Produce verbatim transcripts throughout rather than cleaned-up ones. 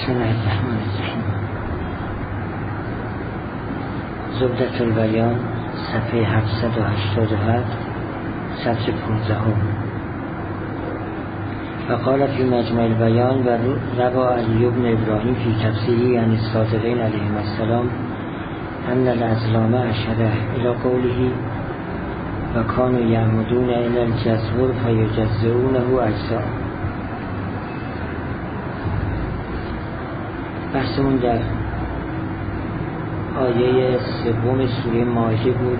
بسم الله الرحمن الرحیم. زبدة البیان صفحه هفتصد و هشتاد و هفت سطر پانزدهم. و قال فی مجمع البیان و روى علی بن ابراهیم فی تفسیری عن الصادقین علیهم السلام ان الازلام اشاره الى قوله و کانوا یعمدون الی الجزور فیجزئونه اجزاء. بحثمون در آیه سوم سوره مائده بود.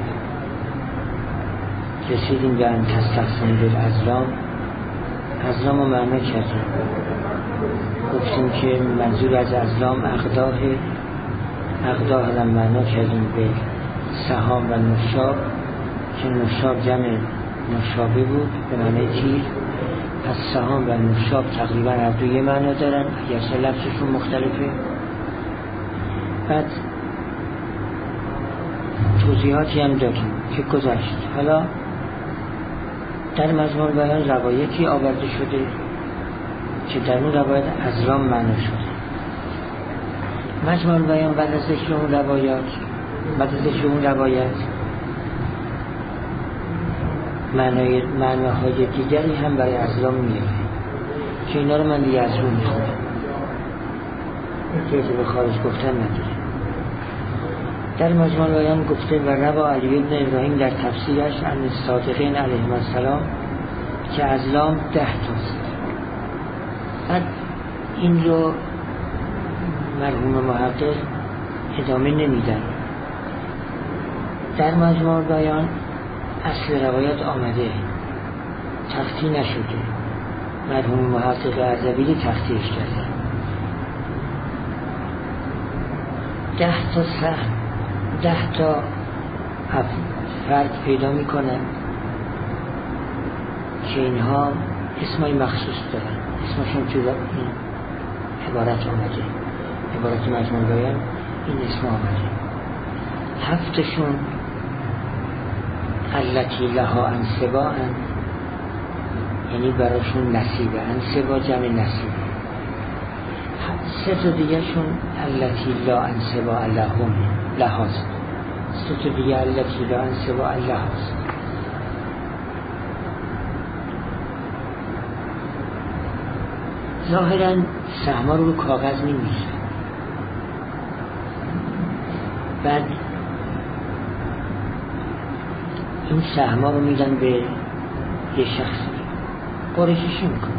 رسیدیم به ان تستقسموا بالازلام. ازلام رو معنا کردیم، گفتیم که منظور از ازلام اقداه اقداه رو معنا کردیم به سهام و نشاب که نشاب جمع نشابه بود به معنی تیر. پس سهام و نشاب تقریبا هر دو یه معنا دارن، اگرچه لفظشون مختلفه. بعد توضیحاتی هم دادیم که گذشت. حالا در مجموع بیان روایتی آورده شده که در اون روایت ازلام معنا شده. مجموع بیان بعد از ذکر اون روایات بعد از ذکر اون روایت معنای معناهای دیگری هم برای ازلام میاره که اینا رو من دیگه از رو میخونم که به خارج گفتن نداره. در مجموع بیان گفته و روى علی بن ابراهیم در تفسیرش عن الصادقین علیهم السلام که ازلام ده تاست. بعد این رو مرحوم محقق ادامه نمیدن. در مجموع بیان اصل روایت آمده، تختی نشده. مرحوم محقق اردبیلی تختیش کرده. ده تا سهم ده تا فرد پیدا میکنن که اینها اسمای مخصوص دارن، اسمشون تو این عبارت آمده، عبارت مجموع بیان این اسم آمده. هفتشون التی لها انصبا، یعنی براشون نصیبه، انصبا جمع نصیبه. سه تا دیگه شون التی لا انصبا لهم لهاست. سه تا دیگه التی لا انصبا لهاست. ظاهرا سهما رو کاغذ می‌نویسن، بعد این سهما رو میدن به یه شخصی، قرششی میکنه.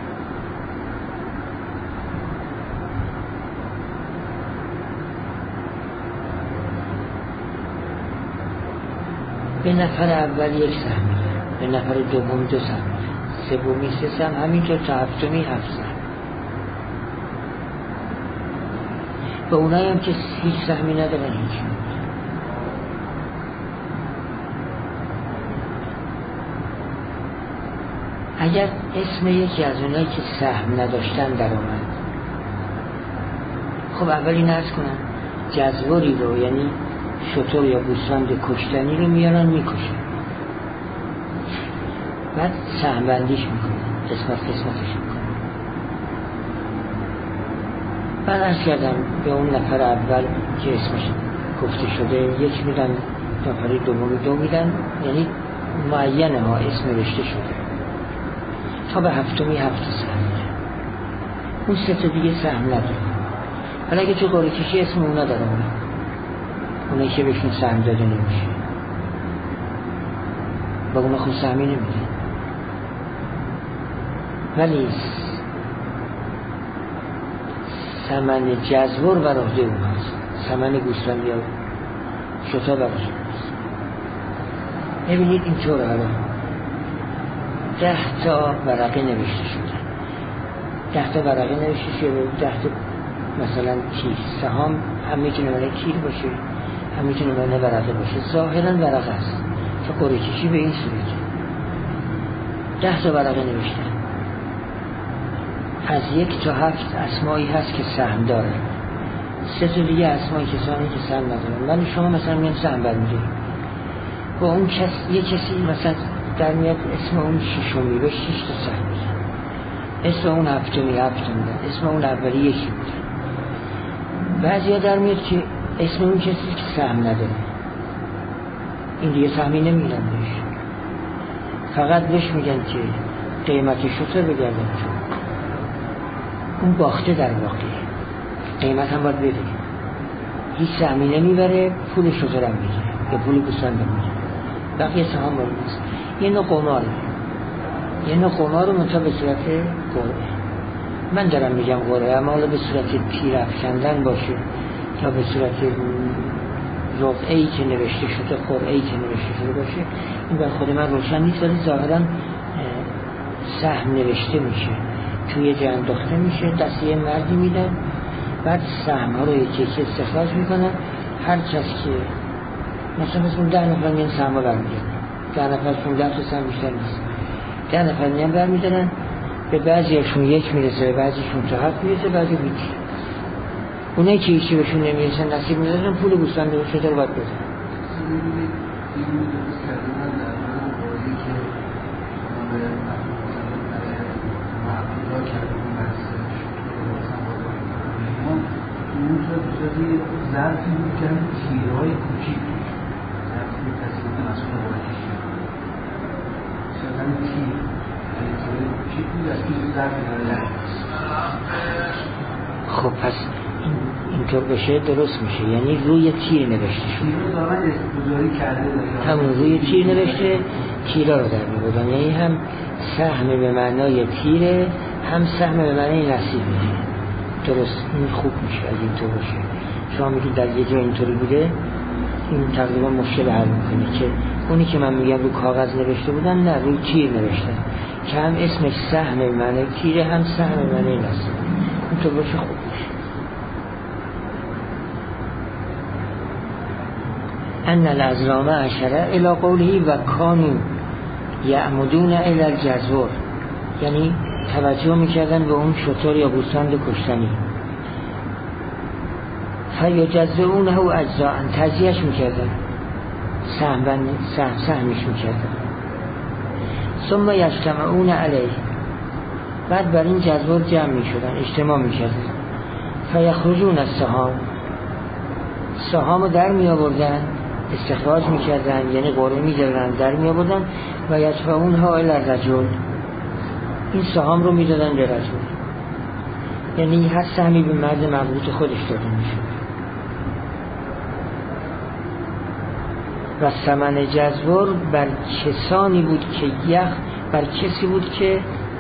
به نفر اول یک سهم میدن، به نفر دوم دو سهم میدن، سومی سه سهم، همینطور تا هفتمی هفت سهم. به اونایی هم که هیچ سهمی ندارن هیچ. اگر اسم یکی از اونایی که سهم نداشتن در اومد، خب اولی نرس کنن جزوری رو، یعنی شتر یا گوسفند کشتنی رو میارن میکشن، بعد سهم بندیش میکنن، قسمت قسمتش میکنن. بعد عرض کردم به اون نفر اول که اسمش گفته شده یک میدن، نفر دومی دو میدن، یعنی معینه ها اسم رشته شده تا به هفتمی هفت سهم میدن. اون سه تا دیگه سهم نداره. حالا اگه تو قرعه کشی اسم اونا داره، اونا اونایی که بهشون سهم داده نمیشه، با اونا خود سهمی نمیده. ولی ثمن جزور بر عهده اون هست، ثمن گوسفند یا شتا بر عهده هست. ببینید اینطور حالا ده تا ورقه نوشته شده، ده تا ورقه نوشته شده، ده تا مثلا چیز سهام هم میتونه برای کیر باشه، هم میتونه برای ورقه باشه. ظاهرا ورقه است که قرعه کشی به این صورت ده تا ورقه نوشتن. از یک تا هفت اسمایی هست که سهم داره، سه تا دیگه اسمایی کسانی که سهم ندارن. ولی شما مثلا میان سهم برمیدید با اون کس، یه کسی مثلا در میاد اسم اون ششمی به شش تا سهم میدن، اسم اون هفتمی هفتم میدن، اسم اون اولی یکی میدن. بعضی ها در میاد که اسم اون کسی که سهم نداره، این دیگه سهمی نمیگیرن بهش، فقط بهش میگن که قیمت شتر بگردن چون اون باخته در واقع، قیمت هم باید بده، هیچ سهمی نمیبره، پول شتر هم میگیره یا پول گوسفند هم میگیره، بقیه سهام باید نیست. یه نوع قماره، یه نوع قمار رو منطقه به صورت قرعه. من دارم میگم قرعه، اما حالا به صورت تیر افکندن باشه یا به صورت رقعه‌ای که نوشته شده، قرعه‌ای که نوشته شده باشه، این بر خود من روشن نیست، ولی ظاهرا سهم نوشته میشه، توی جای انداخته میشه، دست یه مردی میدن، بعد سهم ها رو یکی یکی استخراج میکنن، هر کس که مثلا مثلا ده نفر میان سهم ها برمیدن، ده نفر چون ده تا سهم بیشتر نیست، ده نفر میان برمیدن، به بعضیشون یک میرسه، به بعضیشون تا هفت میرسه، بعضی بیش. اونایی که هیچی بهشون نمیرسن نصیب میدازن، پول گوسفند رو شده رو باید بدن. ظرفی بود که هم تیرهای کوچیک ظرفی تصمیت مسئول باید شدن تیر تیرهای کوچیک بود از توی ظرفی داره. خب پس اینطور بشه درست میشه، یعنی روی تیر نوشته شد، تیر رو دارن استفاده کرده، همون روی تیر نوشته، تیرها رو در میبودن، یعنی هم سهم به معنای تیره، هم سهم به معنای نصیب میشه. درست، این خوب میشه از اینطور باشه. شما میگید در یه جا اینطوری بوده، این تقریبا مشکل حل میکنه که اونی که من میگم رو کاغذ نوشته بودن، نه روی تیر نوشتن که هم اسمش سهم به معنای تیره، هم سهم به معنای نصیب، اینطور باشه خوب میشه. ان الازلام عشره الى قوله و کانو یعمدون الی الجزور، یعنی توجه میکردن به اون شتر یا گوسفند کشتنی، فیجزئونه اجزاء، تجزیهش میکردن، سهم سهم سهمش میکردن، ثم یجتمعون علیه، بعد بر این جزور جمع میشدن، اجتماع میکردن، فیخرجون السهام، سهام رو در میآوردن، استخراج میکردن، یعنی قرعه می‌زدن، در میآوردن، و یدفعونها الی الرجل، این سهام رو میدادن به رجل، یعنی هر سهمی به مرد مربوط خودش داده میشه. و ثمن جزور بر کسانی بود که یخ بر کسی بود که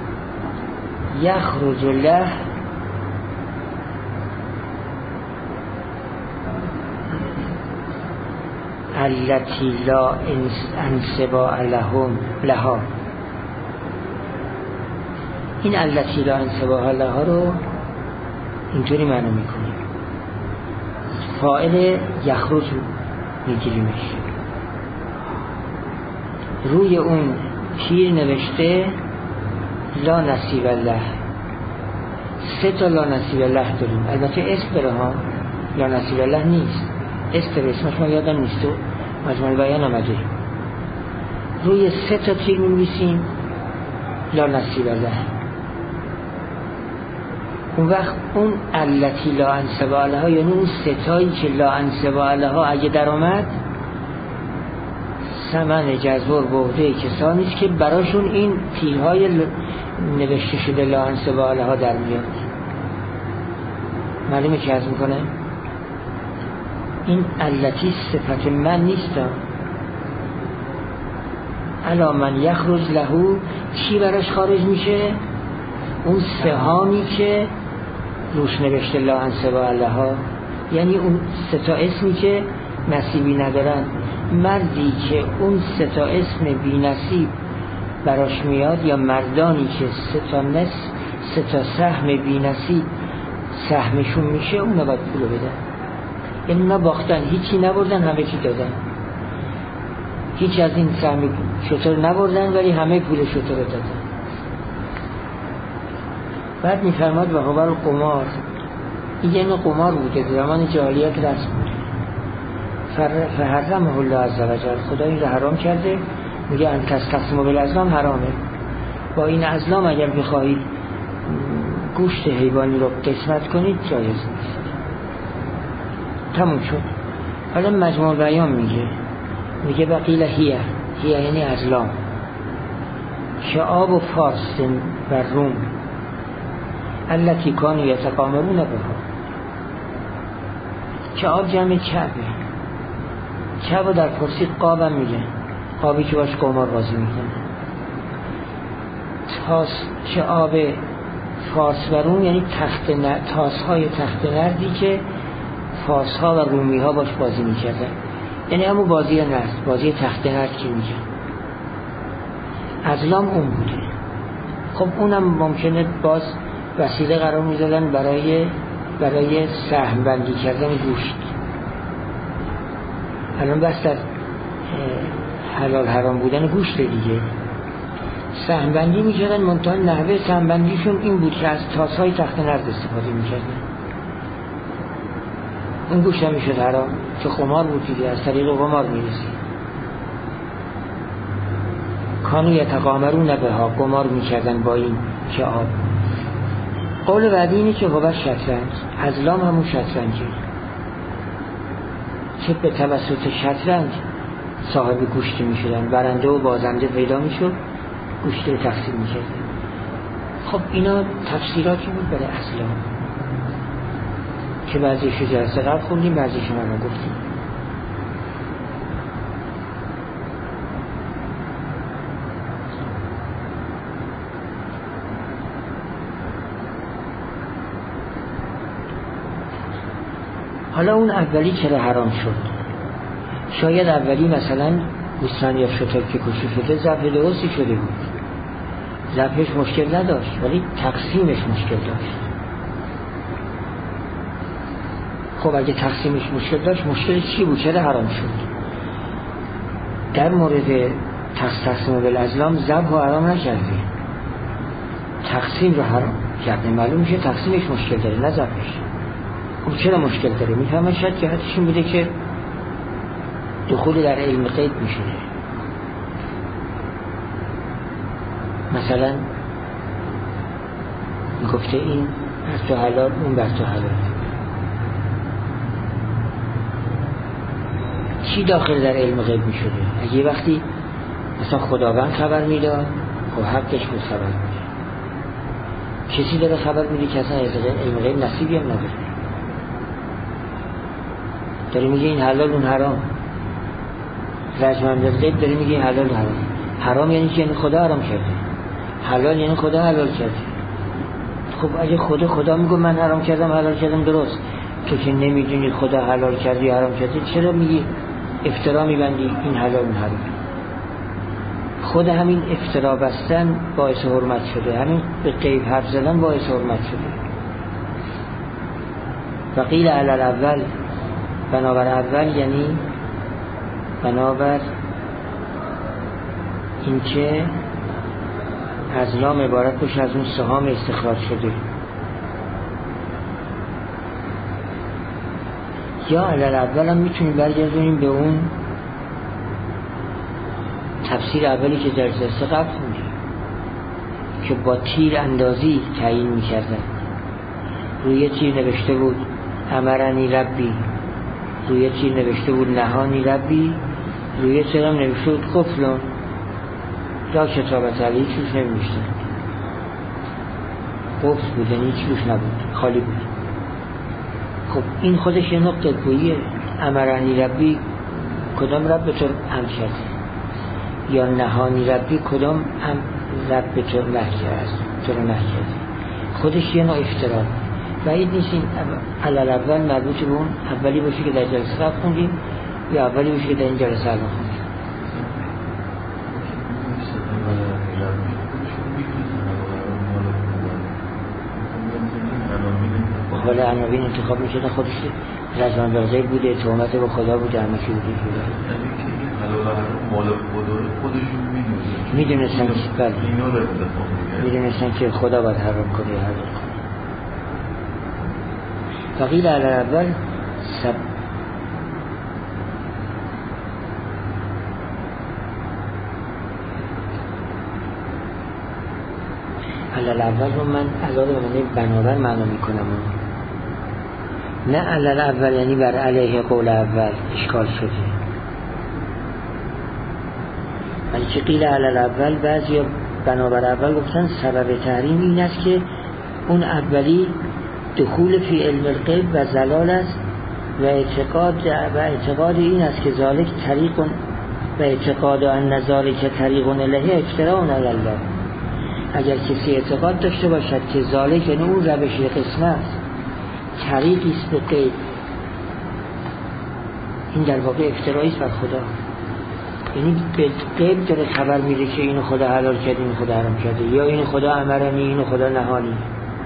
یخرج له التی لا انصباء لهم لها، این التی لا انصباء لها رو اینطوری معنی میکنیم، فاعل یخرج میگیریمش، روی اون تیر نوشته لا نصیب الله، سه تا لا نصیب الله داریم، البته اسم داره ها، لا نصیب الله نیست، اسم داره، اسمش ما یادم نیست و مجموع بیان آمده، روی سه تا تیر می‌نویسیم لا نصیب الله. اون وقت اون التی لا انصباء لها، یعنی اون ستایی که لا انصباء لها اگه در آمد، ثمن جزور به عهده کسانی است که براشون این تیرهای نوشته شده لا انصباء لها در میاد. معلومه که عرض میکنه این التی صفت من نیست، الا من یخرج لهو، چی براش خارج میشه؟ اون سهامی که روش نوشته لا انصباء لها، یعنی اون سه تا اسمی که نصیبی ندارن. مردی که اون سه تا اسم بی نصیب براش میاد، یا مردانی که سه تا نص سه تا سهم بی نصیب سهمشون میشه، اون باید پولو بدن. یعنی اونا باختن، هیچی نبردن، همه چی دادن، هیچ از این سهم شتر نبردن ولی همه پول شتر رو دادن. بعد میفرماد و هو القمار، این یه نوع قمار بوده زمان جاهلیت رسم بود، فحرمه الله عز و جل، خدا این رو حرام کرده، میگه ان تستقسموا بالازلام حرامه، با این ازلام اگر بخواهید گوشت حیوانی رو قسمت کنید جایز نیست. تموم شد. حالا مجموع بیان میگه میگه بقیل هیه هیه یعنی ازلام شعاب و فارس و روم التی کانو یتقامرون بها. شعاب جمع کعبه، کعبه در فارسی قابم میگه، قابی که باش قمار بازی میکنه. تاس شعاب فارس و روم یعنی تخت نرد، تاس های تخت نردی که فارس ها و رومی ها باش بازی میکردن، یعنی همون بازی نرد، بازی تخت نرد که میگه. ازلام اون بوده. خب اونم ممکنه باز وسیله قرار میدادن برای برای سهم بندی کردن گوشت. الان بس از حلال حرام بودن گوشت دیگه، سهم بندی میکردن، منتها نحوه سهم بندیشون این بود که از تاسهای تخت نرد استفاده میکردن. اون گوشت هم میشد حرام، چه قمار بود دیگه، از طریق قمار میرسید. کانو یتقامرون بها، قمار میکردن با این شعاب. قول بعدی اینه که هو شطرنج، ازلام همون شطرنجه، چه به توسط شطرنج صاحب گوشت میشدن، برنده و بازنده پیدا میشد، گوشت رو تقسیم میکردن. خب اینا تفسیراتی بود برای ازلام که بعضیش رو جلسه قبل خوندیم، بعضیش رو من گفتیم. حالا اون اولی چرا حرام شد؟ شاید اولی مثلا گوسفند یا شتر که کشته شده ذبح درستی شده بود، ذبحش مشکل نداشت، ولی تقسیمش مشکل داشت. خب اگه تقسیمش مشکل داشت، مشکل چی بود؟ چرا حرام شد؟ در مورد تقسیم بالازلام ذبح و حرام نکرده، تقسیم رو حرام کرده. معلوم میشه تقسیمش مشکل داره، نه ذبحش. خب چرا مشکل داره؟ میفهمن شاید که حدش این بوده که دخول در علم غیب میشه. مثلا میگفته این بر تو حلال، اون بر تو حلال. چی داخل در علم غیب میشده؟ اگه یه وقتی مثلا خداوند خبر میداد، خب حقش بود خبر میده. کسی داره خبر میده که اصلا علم غیب نصیبی هم نداره، داره میگه این حلال اون حرام. رجمند غیب داره میگه این حلال حرام. حرام یعنی که یعنی خدا حرام کرده، حلال یعنی خدا حلال کرده. خب اگه خدا خدا میگه من حرام کردم حلال کردم، درست. تو که نمیدونی خدا حلال کرده یا حرام کرده، چرا میگی افترا میبندی این حلال اون حرام؟ خود همین افترا بستن باعث حرمت شده، همین به غیب حرف زدن باعث حرمت شده. وقیل علی الاول، بنابر اول یعنی بنابر اینکه ازلام عبارت باشه از اون سهام استخراج شده. یا علل اول هم میتونیم برگردونیم به اون تفسیر اولی که در جلسه قبل خوندیم که با تیر اندازی تعیین میکردن. روی تیر نوشته بود امرنی ربی، روی تیر نوشته بود نهانی ربی، روی تیر هم نوشته بود قفلون. یا کتابت علی چوش نمیشتن، قفل بود یعنی هیچ روش نبود، خالی بود. خب این خودش یه نقطه گوییه. امرنی ربی کدام رب به تو امر کرده، یا نهانی ربی کدام هم رب به تو نهی کرده، تو رو نهی کرده. خودش یه نوع افترا. بعید نیست این علل اول مربوط به اون اولی باشه که در جلسه قبل خوندیم یا اولی باشه که در این جلسه الان خوندیم. ولی عناوین انتخاب میشدن، خودش رجمن بالغیب بوده، تهمت به خدا بوده، همه چی بوده. میدونستن بله میدونستن که خدا باید حرام کنه یا حلال کنه. فقیل علی اول سب علل اول رو من علاوه بر معنی بنابر معنا میکنم. نه علل اول یعنی بر علیه قول اول اشکال شده، ولی که قیل علل اول بعضی بنابر اول گفتن سبب تحریم این است که اون اولی دخول فی علم الغیب و زلال است و اعتقاد و اعتقاد این است که ذالک طریق و اعتقاد ان ذالک طریق الیه افتراء علی الله. اگر کسی اعتقاد داشته باشد که ذالک یعنی اون روش قسمه است، طریقی است به غیب، این در واقع افترایی است بر خدا، یعنی به غیب داره خبر میده که اینو خدا حلال کرده اینو خدا حرام کرده، یا اینو خدا امرنی اینو خدا نهانی.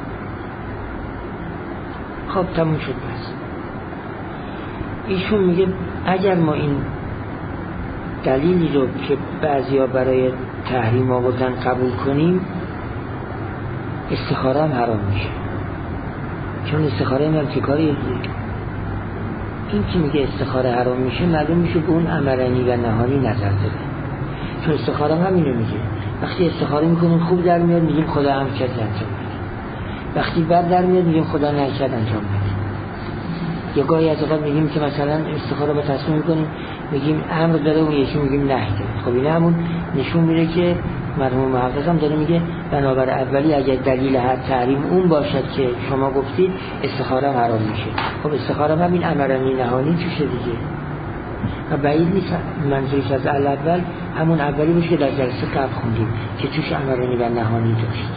خب تموم شد. بس ایشون میگه اگر ما این دلیلی رو که بعضیا برای تحریم آوردن قبول کنیم، استخاره هم حرام میشه، چون استخاره هم که کاری این که میگه استخاره حرام میشه معلوم میشه که اون امرنی و نهانی نظر داره، چون استخاره هم همینو میگه. وقتی استخاره میکنیم خوب در میاد میگیم خدا هم کرد انجام بده، وقتی بد در میاد میگیم خدا نکرد انجام بده. یا گاهی از اوقات میگیم که مثلا استخاره با تصمیم میکنیم میگیم امر داره اون یکی میگیم نهی داره. خب این همون نشون میده که مرحوم محقق هم داره میگه بنابر اولی اگر دلیل هر تحریم اون باشد که شما گفتید استخاره حرام میشه. خب استخاره هم این امرنی نهانی چوشه دیگه، و بعید نیست منظورش از اول همون اولی باشه که در جلسه قبل خوندیم که توش امرنی و نهانی داشت.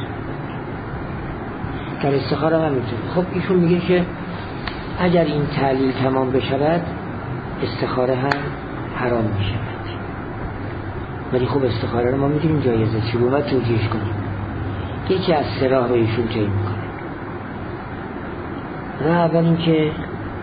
در استخاره هم همینطور. خب ایشون میگه که اگر این تعلیل تمام بشود استخاره هم حرام میشود، ولی خب استخاره رو ما میدونیم جایزه، چی باید توجیهش کنیم؟ یکی از سه راه رو ایشون طی میکنه. راه اول این که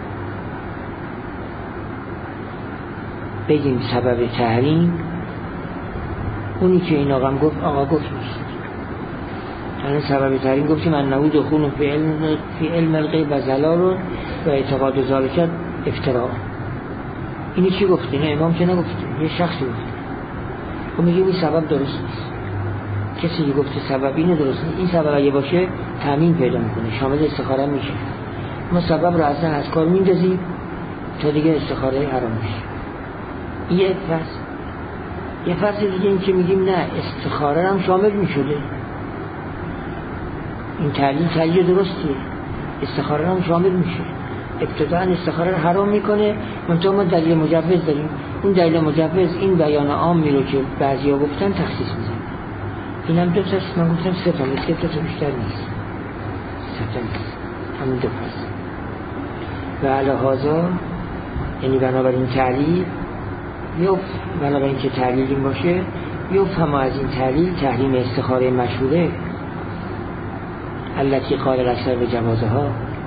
بگیم سبب تحریم اونی که این آقا گفت آقا گفت نیست. یعنی سبب تحریم گفتیم انه دخول فی علم فی علم الغیب و زلال و اعتقاد ذالک افتراء. اینی چی گفت؟ اینه امام که نگفت، یه شخصی گفت. و میگیم این سبب درست نیست. کسی که گفته سبب اینه درست نیست، این سبب اگه باشه تامین پیدا میکنه، شامل استخاره میشه. ما سبب رو اصلا از کار میندازیم تا دیگه استخاره حرام میشه. یه فصل یه فصل دیگه این که میگیم نه استخاره هم شامل میشده، این تعلیل تعلیل درستیه، استخاره هم شامل میشه. ابتداء استخاره رو حرام میکنه، منتها ما دلیل مجوز داریم. اون دلیل مجوز این بیان عامی رو که بعضیا گفتن تخصیص میزنه. این هم دو تاست، من گفتم سه تا نیست، سه تا بیشتر نیست، سه تا نیست، همین دو تاست. و علی هذا یعنی بنابراین تعلیل یا بنابراین که تعلیل این باشه یا فهم از این تعلیل تحریم استخاره مشهوره التي قال الاکثر به جوازها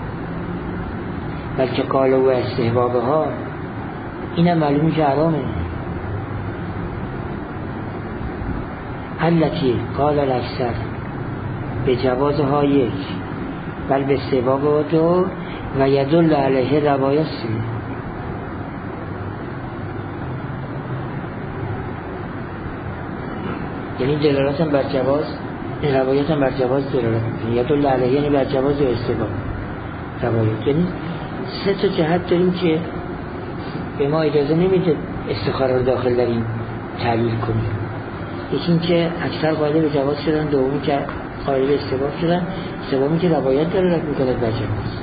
بلکه قال و استحبابها، اینم معلومی که حرامه. التي قال الاکثر به جوازها یک بل به استحبابها دو و یدل علیه روایات سه. یعنی دلالت هم بر جواز، این روایات هم بر جواز دلالت میکنه. یدل علیه یعنی بر جواز و استحباب روایات. یعنی سه تا جهت داریم که به ما اجازه نمیده استخاره رو داخل در این تعلیل کنیم. یکی این که اکثر قائل به جواز شدن، دومی که قائل به استحباب شدن، سومی که روایت دلالت میکنه بر جواز.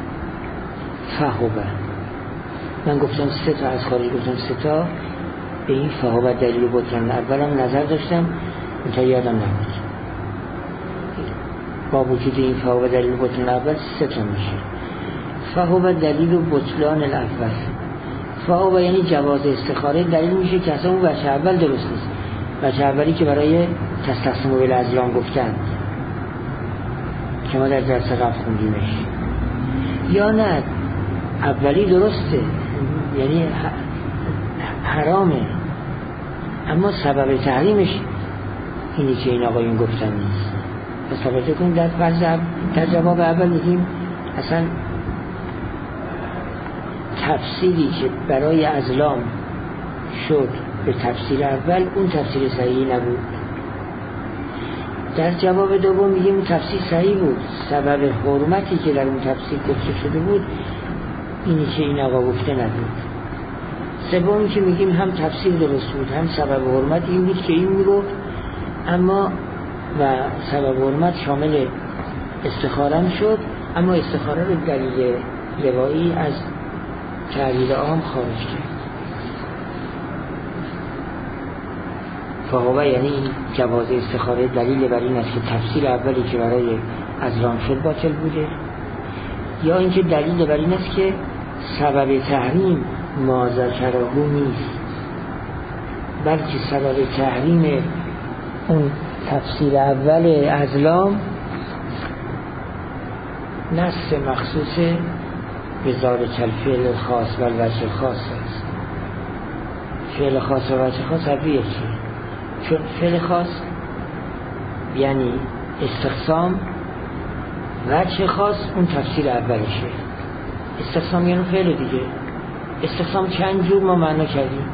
فهوبه من گفتم سه تا از خارج گفتم سه تا به این فهوبه دلیل بطلان اولم نظر داشتم منتها یادم نمید. با وجود این فهوبه دلیل بطلان اول سه تا میشه. فهوبه دلیل بطلان الاول، فهوبه یعنی جواز استخاره دلیل میشه که اصلا اون وجه اول درست نیست، وجه اولی که برای تستقسموا بالازلام گفتن که ما در درس قبل خوندیمش. یا نه اولی درسته یعنی حرامه، اما سبب تحریمش اینی که این آقایون گفتن نیست. پس توجه کنید در فرض در جواب اول میگیم اصلا تفسیری که برای ازلام شد به تفسیر اول اون تفسیر صحیحی نبود. در جواب دوم میگیم تفسیر صحیح بود، سبب حرمتی که در اون تفسیر گفته شده بود اینی که این آقا گفته نبود. سومی که میگیم هم تفسیر درست بود هم سبب حرمت این بود که این میگفت اما و سبب حرمت شامل استخاره شد، اما استخاره رو دلیل روایی از تعبیر عام خارج کرد. فهوه یعنی جواز استخاره دلیل بر این است که تفسیر اولی که برای ازلام شد باطل بوده، یا اینکه دلیل بر این است که سبب تحریم ما ذکره نیست، بلکه سبب تحریم اون تفسیر اول ازلام نص مخصوص به ذالک الفعل خاص و الوجه خاص است. فعل خاص و وجه خاص هر یکی، چون فعل خاص یعنی استقسام، وجه خاص اون تفسیر اولشه. استقسام یعنی فعل دیگه. استقسام چند جور ما معنا کردیم،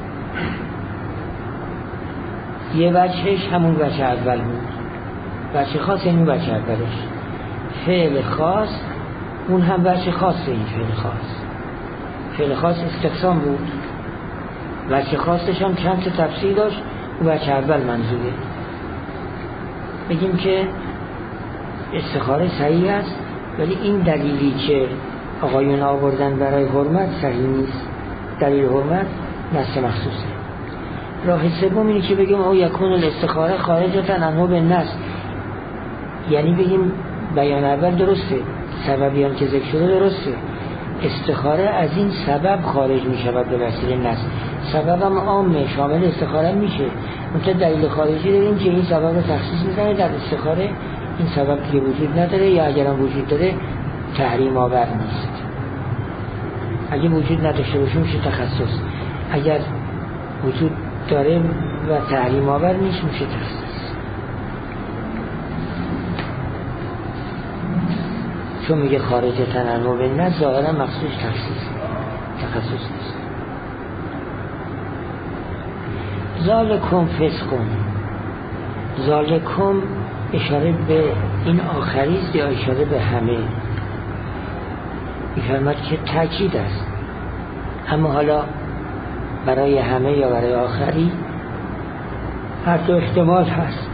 یه وجهش همون وجه اول بود، وجه خاص یعنی وجه اولش. فعل خاص اون هم وجه خاصه. این فعل خاص فعل خاص استقسام بود، وجه خاصش هم چند تا تفسیر داشت، اون وجه اول منظوره. بگیم که استخاره صحیح است، ولی این دلیلی که آقایون آوردن برای حرمت صحیح نیست. دلیل حرمت نص مخصوصه. راه سوم اینه که بگیم او یکون الاستخاره خارجتن عنه بالنص، یعنی بگیم بیان اول درسته، سببی هم که ذکر شده درسته، استخاره از این سبب خارج می شود به وسیله نص. سبب هم عامه، شامل استخاره میشه. منتها دلیل خارجی داریم که این سبب رو تخصیص میزنه. در استخاره این سبب که وجود نداره، یا اگرم وجود داره تحریم آور نیست. اگه وجود نداشته باشه میشه تخصص، اگر وجود داره و تحریم آور نیست میشه تخصیص. چون میگه خارج تنوع به نه، ظاهرا مخصوص تخصیص تخصص نیست. ذالکم فسقون، ذالکم اشاره به این آخریست یا اشاره به همه؟ میفرماد که تأکید است، اما حالا برای همه یا برای آخری هر دو احتمال هست.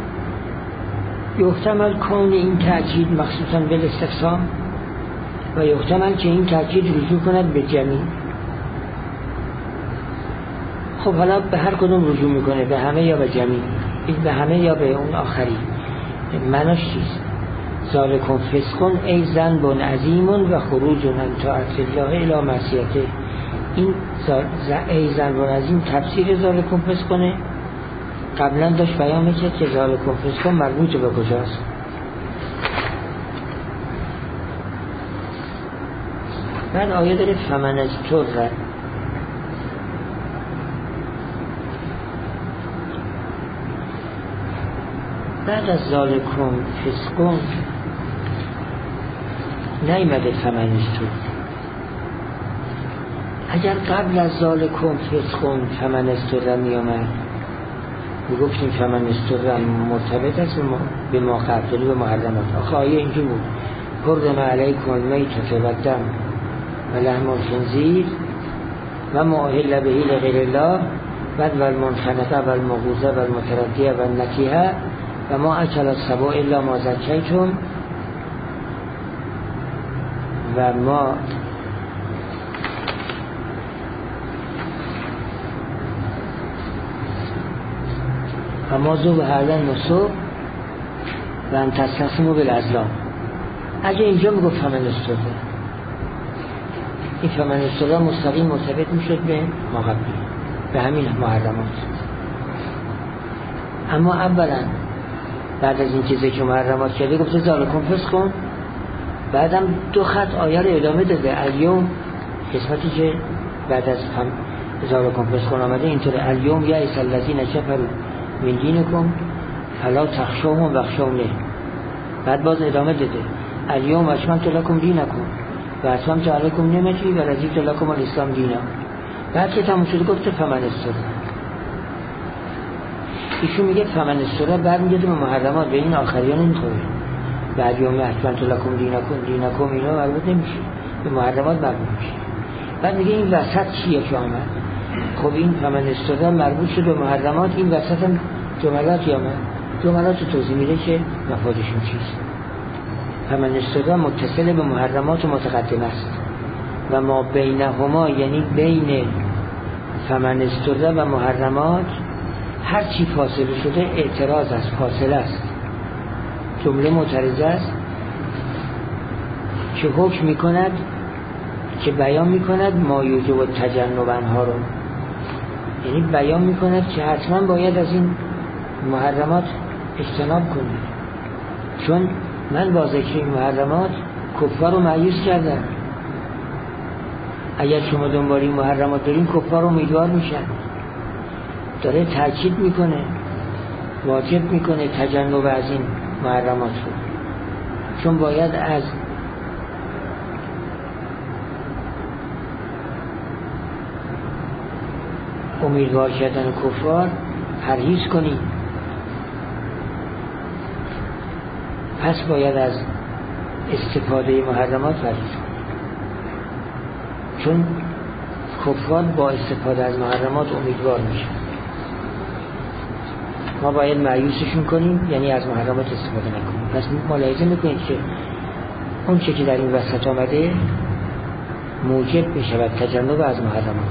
یحتمل کون این تأکید مخصوصا بالاستقسام و یحتمل که این تأکید رجوع کند به جمعی. خب حالا به هر کدوم رجوع میکنه، به همه یا به جمعی، به همه یا به اون آخری. معناش چیست؟ ذالکم فسقون ای ذنب عظیم و خروج عن طاعت الله الی معصیته. این ای ذنب عظیم تفسیر ذالکم فسقونه. قبلا داشت بیان میکرد که ذالکم فسقون مربوط به کجاست. بعد آیه داره فمن اضطر، بعد از ذالکم فسقون نیمده فمن اضطر. اگر قبل از ذالکم فسقون فمن اضطر می آمد، میگفتیم فمن اضطر مرتبط است به ما قبلی و محرمات. آخه آیه اینجور بود حرم علیکم المیتة و الدم و لحم الخنزیر و ما اهل به لغیر الله و المنخنقه و الموقوذه و المتردیه و النطیحه و ما اکل السبع الا ما ذکیتم و ما و ما ذو هرلن نصب و انتصمو بالازلام. اگه اینجا میگفت فمن اضطر، این فمن اضطر مستقیم مرتبط میشد به ما قبلی، به همین محرمات. اما اولا بعد از این که ذکر محرمات کرده گفته ذالکم فسقون، بعدم دو خط آیه رو ادامه داده. الیوم قسمتی که بعد از ذالکم فسقون آمده اینطور الیوم یئس الذین کفروا من دینکم فلا تخشوهم واخشونی. بعد باز ادامه داده الیوم اکملت لکم دینکم و اتممت علیکم نعمتی و رضیت لکم الاسلام دینا. بعد که تموم شده گفته فمن اضطر. ایشون میگه فمن اضطر برمیگرده به محرمات، به این آخریان اینطوره. بعد یوم اکملت لکم دینکم دینکم اینا مربوط نمیشه، به محرمات مربوط میشه. بعد میگه این وسط چیه که آمد؟ خب این فمن استرده مربوط شد به محرمات، این وسط هم جملاتی آمد، جملات رو توضیح میده که مفادشون چیست. فمن استرده متصل به محرمات و متقدم است و ما بینهما یعنی بین فمن استرده و محرمات هر چی فاصله شده اعتراض است، فاصله است، جمله معترضه است که حکم میکند، که بیان میکند ما یوجب تجنب آنها رو، یعنی بیان میکند که حتما باید از این محرمات اجتناب کنید، چون من با ذکر این محرمات کفار رو مایوس کردم. اگر شما دنبال این محرمات دارین کفار رو امیدوار میشن. داره تاکید میکنه، واجب میکنه تجنب از این محرمات رو، چون باید از امیدوار کردن کفار پرهیز کنید. پس باید از استفاده محرمات پرهیز کنید، چون کفار با استفاده از محرمات امیدوار میشن. ما باید مایوسشون کنیم، یعنی از محرمات استفاده نکنیم. پس ملاحظه میکنید که اون چه که در این وسط آمده موجب میشود تجنب از محرمات.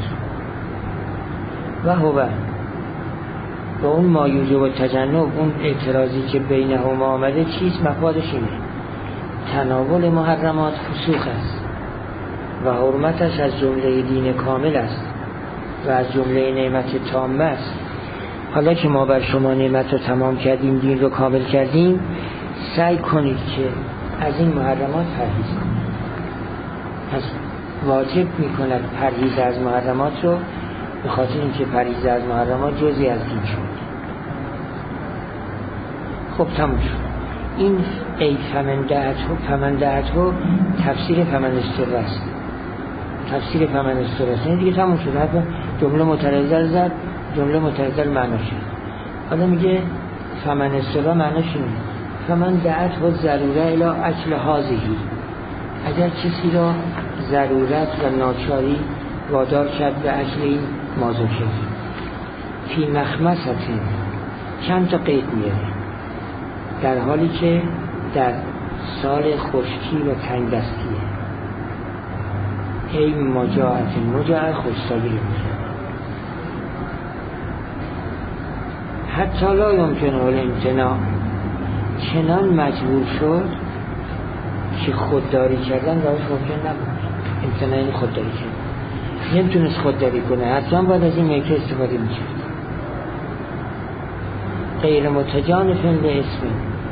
و هو با اون مایوزه و تجنب، اون اعتراضی که بینهما آمده چیست؟ مفادش اینه تناول محرمات فسوق است و حرمتش از جمله دین کامل است و از جمله نعمت تامه است. حالا که ما بر شما نعمت رو تمام کردیم، دین رو کامل کردیم، سعی کنید که از این محرمات پرهیز کنید. پس واجب میکند پرهیز از محرمات رو، به خاطر اینکه پرهیز از محرمات جزئی از دین شد. خب تموم شد. این ای فمن دعته فمن دعته تفسیر فمن استرده است. تفسیر فمن استرده است. این دیگه تموم شد. حتی جمله معترضه رو زد، جمله معترضه رو معنا شد. حالا میگه فمن استرده معناش اینه فمن دعته ضروره الی اکل هذه، اگر کسی را ضرورت و ناچاری وادار کرد به اکل این مازوکه فی مخمصه، چند تا قید میاره، در حالی که در سال خشکی و تنگ دستیه. ای مجاعت، مجاعت خشکسالی رو میشه. حتی لا یمکنه الامتناع، چنان مجبور شد که خودداری کردن راهش ممکن نبود. امتناع این خودداری کردن، نمیتونست خودداری کنه، حتما باید از این میکه استفاده میکرد. غیر متجانف لاسم،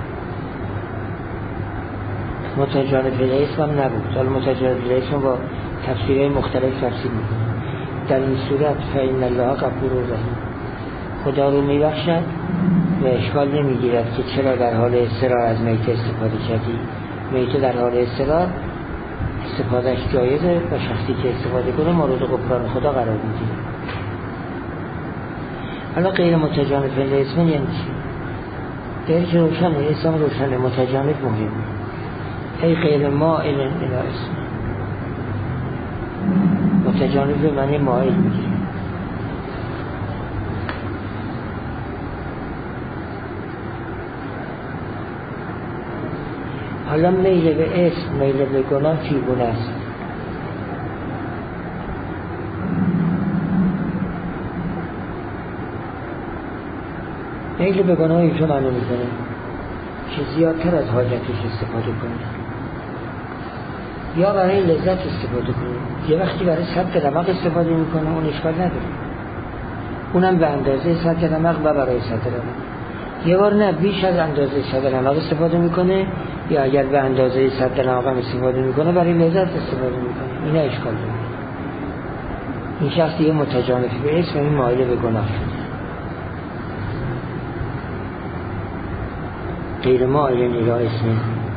متجانف لاسم هم نبود. حالا متجانف لاسم با تفسیرهای مختلف تفسیر میکنه. در این صورت فإن الله غفور رحیم، خدا رو میبخشد و اشکال نمیگیرد که چرا در حال اضطرار از میته استفاده کردی. میته در حال اضطرار استفادهش جایزه و شخصی که استفاده کنه مورد غفران خدا قرار میگیره. حالا غیر متجانف لاسم یعنی چی؟ غیر که روشنه، اسم روشنه، متجانف مهم. ای غیر مائل الی اسم، متجانف به معنی مائل میگیره. حالا میل به اسم، میل به گناه چیگونه است؟ میل به گناه اینجا معنی میکنه که زیادتر از حاجتش استفاده کنه، یا برای لذت استفاده کنه. یه وقتی برای سد رمق استفاده میکنه اون اشکال نداره، اونم به اندازه سد رمق و برای سد رمق. یه بار نه بیش از اندازه سد رمق استفاده میکنه، یا اگر به اندازه سد رمق هم استفاده میکنه برای لذت استفاده میکنه. این اشکال داره. این شخص یه متجانفی به اسم، این مایل به گناه شده. غیر مائل الی اسم،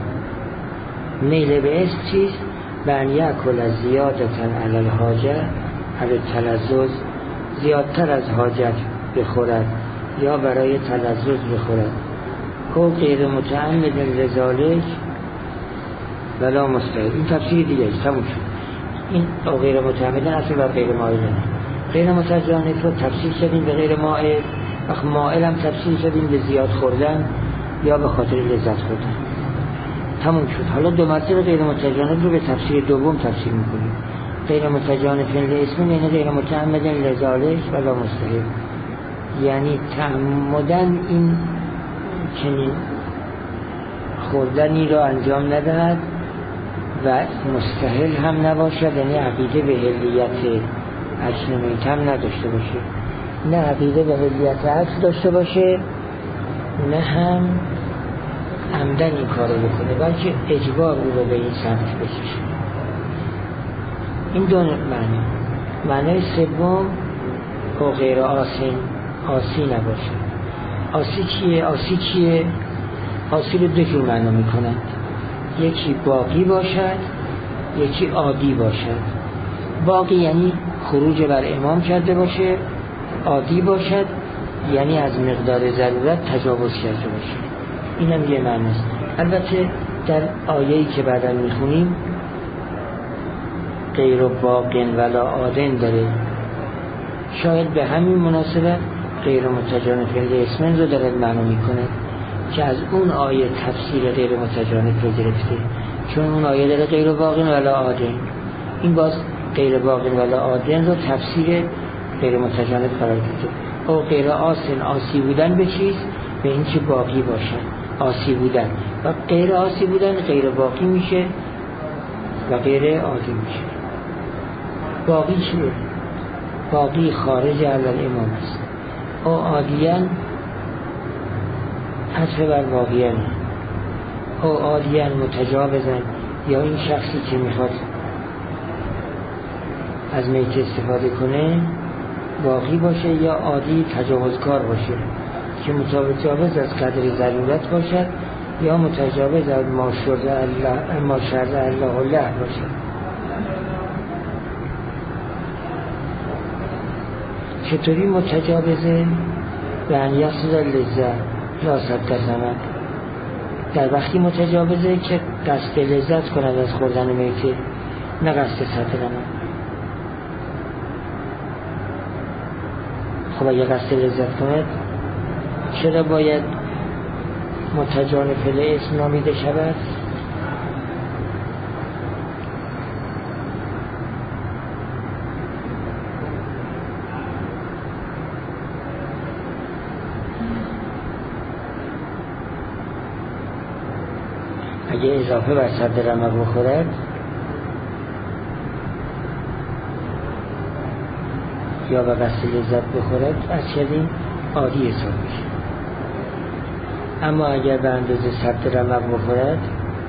میل به اسم چیست؟ بن یأکل از زیادتن علی الحاجه علی تلذذ، زیادتر از حاجت بخورد یا برای تلذذ بخورد. کو غیر متعمد لذالک ولا مستحب. این تفسیر دیگه است. تموم شد. این غیر متعمدن اصل بر غیر مائلن. غیر متجانف رو تفسیر شدیم به غیر مائل، وقت مائل هم تفسیر شدیم به زیاد خوردن یا به خاطر لذت خوردن. تموم شد. حالا دو مرتبه غیر متجانف رو به تفسیر دوم تفسیر میکنیم. غیر متجانف لاسم یعنی غیر متعمدن لذالک ولا مستحب، یعنی تعمدن این چنین خوردنی را انجام ندهد و مستحل هم نباشد، یعنی عقیده به حلیت اکل میت هم نداشته باشه، نه عقیده به حلیت اکل داشته باشه، نه هم عمدن این کارو بکنه، بلکه اجبار او رو به این سمت بکشه. این دو معنی. معنی سوم او غیر آسین، آسی نباشه. آسی چیه؟ آسی چیه؟ آسی رو دو جور معنا میکنند، یکی باقی باشد، یکی عادی باشد. باقی یعنی خروج بر امام کرده باشه، عادی باشد یعنی از مقدار ضرورت تجاوز کرده باشه. این هم یه معنی است. البته در آیه‌ای که بعدا میخونیم غیر باقین ولا عادن داره، شاید به همین مناسبت غیر متجانف لاسم رو دارد معنا میکنه که از اون آیه تفسیر غیر متجانف رو گرفته، چون اون آیه داره غیر باقین ولا عادن، این باز غیر باقین ولا عادن رو تفسیر غیر متجانف قرار داده. او غیر آسین، آسی بودن به چیز؟ به این که باقی باشد، آسی بودن، و غیر آسی بودن غیر باقی میشه و غیر عادی میشه. باقی چیه؟ باقی خارج علی الامام است. او عادیان حذف بر باقیان، او عادیان متجاوزن، یا این شخصی که میخواد از میت استفاده کنه باقی باشه، یا عادی تجاوزکار باشه که متجاوز از قدر ضرورت باشد، یا متجاوز از ما شرع الله ما شرع الله له باشد. چطوری متجاوزه؟ به ان یقصد لذت لا صد زمن، در وقتی متجاوزه که قصد لذت کند از خوردن میته، نه قصد صد زمن. خب اگه قصد لذت کند چرا باید متجانف لاسم نامیده شود؟ اگه اضافه بر صد رمق بخورد یا به قصد لذت بخورد از چندین عادی حساب میشه. اما اگر به اندازه صد رمق بخورد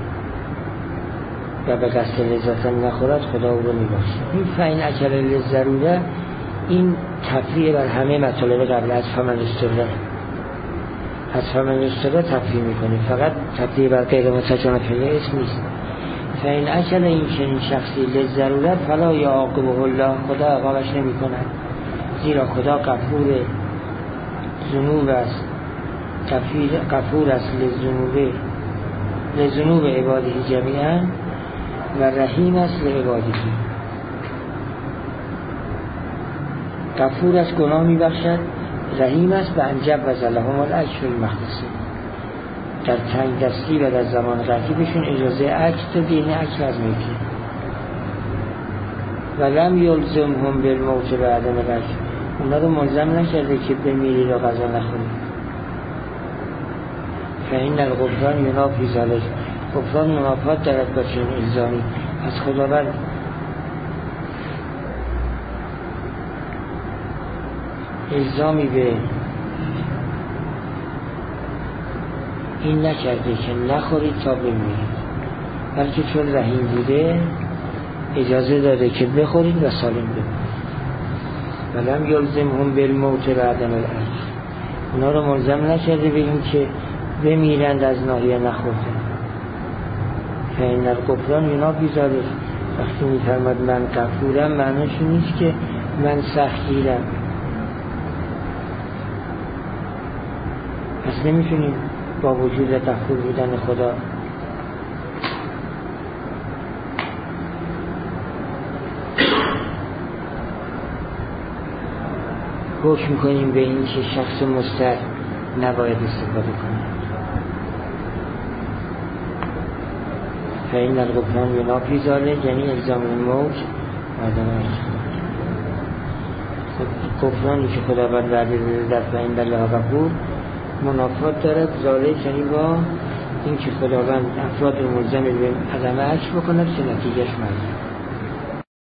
و به قصد لذت نخورد خدا او رو میبخشه. این فین اکل للضروره، این تفریع بر همه مطالب قبل از فمن استره، از فمن استره تفریع میکنه، فقط تفریع بر غیر متجانف لاسم نیست. فین اکل این چنین شخصی للضروره فلا یعاقبه الله، خدا عقابش نمی کند، زیرا خدا غفور ذنوب است، غفور است لذنوب لذنوب عباده جمیعا و رحیم است لعباده. غفور است گناه می بخشد، رحیم است به انجب و زلهم الاجر المختصر، در تنگ دستی و در زمان قحطی بهشون اجازه اجر داده، یعنی اجر از میگه. و لم یلزمهم بالموت بعد القتل، اونا رو ملزم نکرده که بمیری را غذا نخوری. فإن الغفران ینافی ذلک، غفران منافات دارد با چنین الزامی از خداوند. الزامی به این نکرده که نخورید تا بمیرید، بلکه چون رحیم بوده اجازه داده که بخورید و سالم بمونید. ولم یلزمهم بالموت بعد الأجل، اونا رو ملزم نکرده به این که بمیرند از ناحیه نخوردن. فإن الغفران ینافی ذلک، وقتی میفرماد من غفورم معنیش نیست که من سختگیرم، پس نمیتونیم با وجود غفور بودن خدا حکم کنیم به این که شخص مضطر نباید استفاده کنیم. فإن الغفران ینافی ذلک، یعنی الزام الموت آدم اختیار. غفرانی که خداوند وعده داده در فإن الله غفور منافات دارد ذلک، یعنی با این که خداوند افراد ملزم به عدم عکس بکند که نتیجهش مرد.